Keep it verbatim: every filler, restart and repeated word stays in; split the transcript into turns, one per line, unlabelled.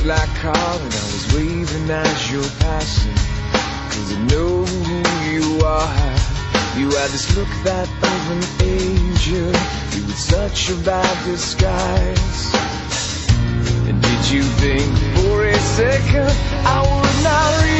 like caught and I was waving as you're passing. Cause I know who you are. You had this look that of an angel. You with such a bad disguise. And did you think for a second I would not realize